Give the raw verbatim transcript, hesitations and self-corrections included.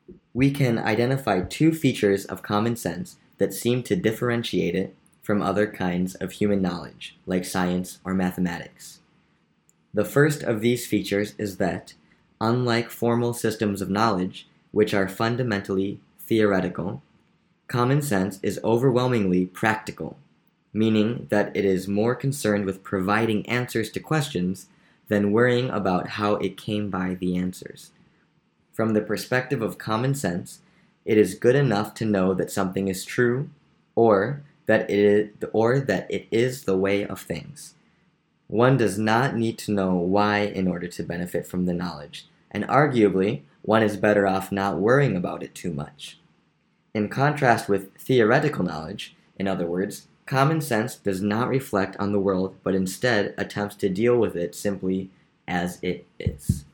We can identify two features of common sense that seem to differentiate it from other kinds of human knowledge, like science or mathematics. The first of these features is that, unlike formal systems of knowledge, which are fundamentally theoretical, common sense is overwhelmingly practical, meaning that it is more concerned with providing answers to questions than worrying about how it came by the answers. From the perspective of common sense, it is good enough to know that something is true, or that it is, or that it is the way of things. One does not need to know why in order to benefit from the knowledge, and arguably, one is better off not worrying about it too much. In contrast with theoretical knowledge, in other words, common sense does not reflect on the world, but instead attempts to deal with it simply as it is.